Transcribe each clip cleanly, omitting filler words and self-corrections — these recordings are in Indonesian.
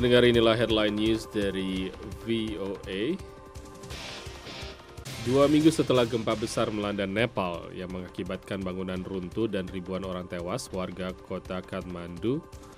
Pendengar, inilah headline news dari VOA. 2 minggu setelah gempa besar melanda Nepal yang mengakibatkan bangunan runtuh dan ribuan orang tewas, warga kota Kathmandu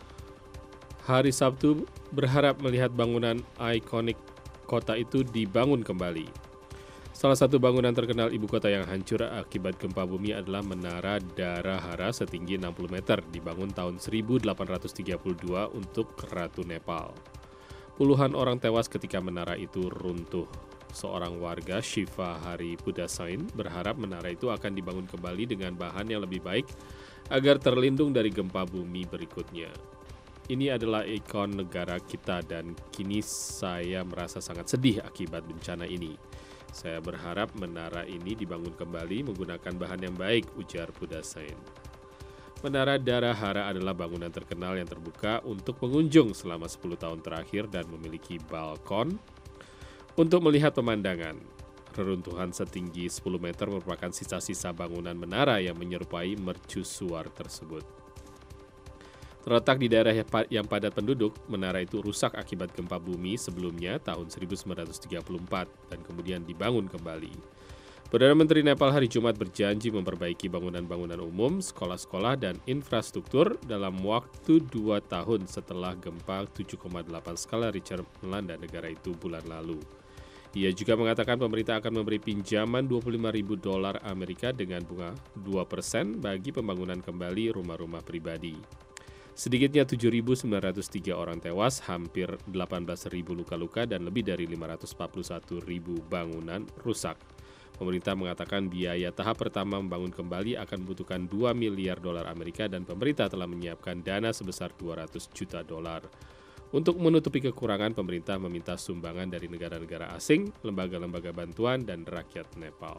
hari Sabtu berharap melihat bangunan ikonik kota itu dibangun kembali. Salah satu bangunan terkenal ibu kota yang hancur akibat gempa bumi adalah Menara Darahara setinggi 60 meter, dibangun tahun 1832 untuk Ratu Nepal. Puluhan orang tewas ketika menara itu runtuh. Seorang warga, Shiva Hari Pudasain, berharap menara itu akan dibangun kembali dengan bahan yang lebih baik agar terlindung dari gempa bumi berikutnya. Ini adalah ikon negara kita dan kini saya merasa sangat sedih akibat bencana ini. Saya berharap menara ini dibangun kembali menggunakan bahan yang baik, ujar Pudasain. Menara Darahara adalah bangunan terkenal yang terbuka untuk pengunjung selama 10 tahun terakhir dan memiliki balkon untuk melihat pemandangan. Reruntuhan setinggi 10 meter merupakan sisa-sisa bangunan menara yang menyerupai mercusuar tersebut. Terletak di daerah yang padat penduduk, menara itu rusak akibat gempa bumi sebelumnya tahun 1934 dan kemudian dibangun kembali. Perdana Menteri Nepal hari Jumat berjanji memperbaiki bangunan-bangunan umum, sekolah-sekolah, dan infrastruktur dalam waktu 2 tahun setelah gempa 7,8 skala Richter melanda negara itu bulan lalu. Ia juga mengatakan pemerintah akan memberi pinjaman $25.000 Amerika dengan bunga 2% bagi pembangunan kembali rumah-rumah pribadi. Sedikitnya 7.903 orang tewas, hampir 18.000 luka-luka, dan lebih dari 541.000 bangunan rusak. Pemerintah mengatakan biaya tahap pertama membangun kembali akan membutuhkan $2 miliar Amerika dan pemerintah telah menyiapkan dana sebesar $200 juta. Untuk menutupi kekurangan, pemerintah meminta sumbangan dari negara-negara asing, lembaga-lembaga bantuan, dan rakyat Nepal.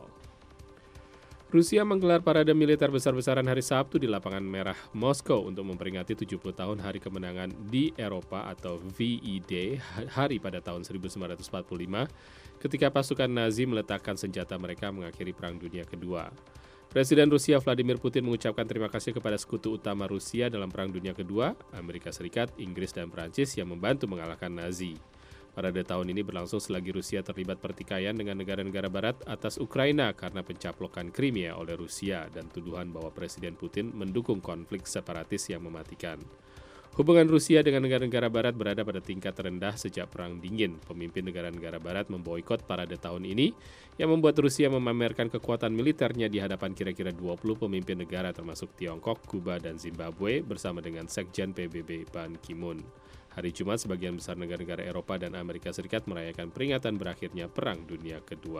Rusia menggelar parade militer besar-besaran hari Sabtu di Lapangan Merah Moskow untuk memperingati 70 tahun Hari Kemenangan di Eropa atau VE-Day, hari pada tahun 1945, ketika pasukan Nazi meletakkan senjata mereka mengakhiri Perang Dunia Kedua. Presiden Rusia Vladimir Putin mengucapkan terima kasih kepada sekutu utama Rusia dalam Perang Dunia Kedua, Amerika Serikat, Inggris, dan Prancis yang membantu mengalahkan Nazi. Parade tahun ini berlangsung selagi Rusia terlibat pertikaian dengan negara-negara barat atas Ukraina karena pencaplokan Crimea oleh Rusia dan tuduhan bahwa Presiden Putin mendukung konflik separatis yang mematikan. Hubungan Rusia dengan negara-negara barat berada pada tingkat terendah sejak Perang Dingin. Pemimpin negara-negara barat memboikot parade tahun ini yang membuat Rusia memamerkan kekuatan militernya di hadapan kira-kira 20 pemimpin negara termasuk Tiongkok, Kuba, dan Zimbabwe bersama dengan Sekjen PBB Ban Ki-moon. Hari Jumat, sebagian besar negara-negara Eropa dan Amerika Serikat merayakan peringatan berakhirnya Perang Dunia Kedua.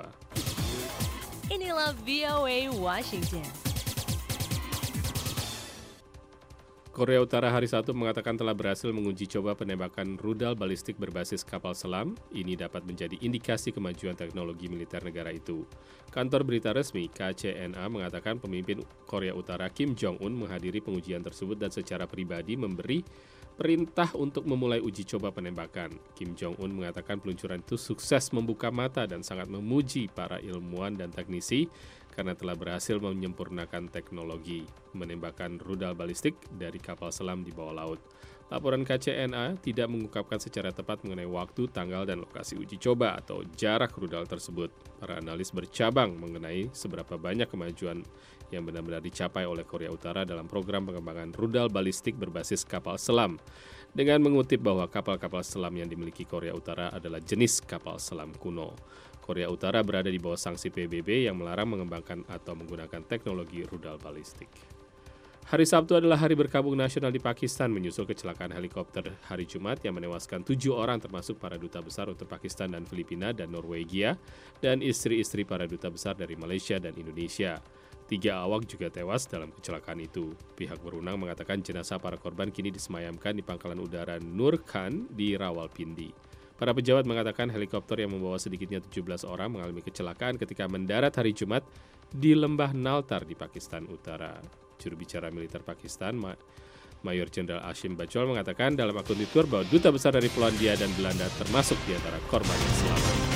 Inilah VOA Washington. Korea Utara hari Sabtu mengatakan telah berhasil menguji coba penembakan rudal balistik berbasis kapal selam. Ini dapat menjadi indikasi kemajuan teknologi militer negara itu. Kantor berita resmi KCNA mengatakan pemimpin Korea Utara Kim Jong-un menghadiri pengujian tersebut dan secara pribadi memberi perintah untuk memulai uji coba penembakan. Kim Jong-un mengatakan peluncuran itu sukses membuka mata dan sangat memuji para ilmuwan dan teknisi karena telah berhasil menyempurnakan teknologi menembakkan rudal balistik dari kapal selam di bawah laut. Laporan KCNA tidak mengungkapkan secara tepat mengenai waktu, tanggal, dan lokasi uji coba atau jarak rudal tersebut. Para analis bercabang mengenai seberapa banyak kemajuan yang benar-benar dicapai oleh Korea Utara dalam program pengembangan rudal balistik berbasis kapal selam, dengan mengutip bahwa kapal-kapal selam yang dimiliki Korea Utara adalah jenis kapal selam kuno. Korea Utara berada di bawah sanksi PBB yang melarang mengembangkan atau menggunakan teknologi rudal balistik. Hari Sabtu adalah hari berkabung nasional di Pakistan menyusul kecelakaan helikopter hari Jumat yang menewaskan 7 orang termasuk para duta besar untuk Pakistan dan Filipina dan Norwegia dan istri-istri para duta besar dari Malaysia dan Indonesia. 3 awak juga tewas dalam kecelakaan itu. Pihak berwenang mengatakan jenazah para korban kini disemayamkan di Pangkalan Udara Nur Khan di Rawalpindi. Para pejabat mengatakan helikopter yang membawa sedikitnya 17 orang mengalami kecelakaan ketika mendarat hari Jumat di lembah Naltar di Pakistan Utara. Juru bicara militer Pakistan, Mayor Jenderal Ashim Bajol mengatakan dalam akun Twitter bahwa duta besar dari Polandia dan Belanda termasuk di antara korban yang selamat.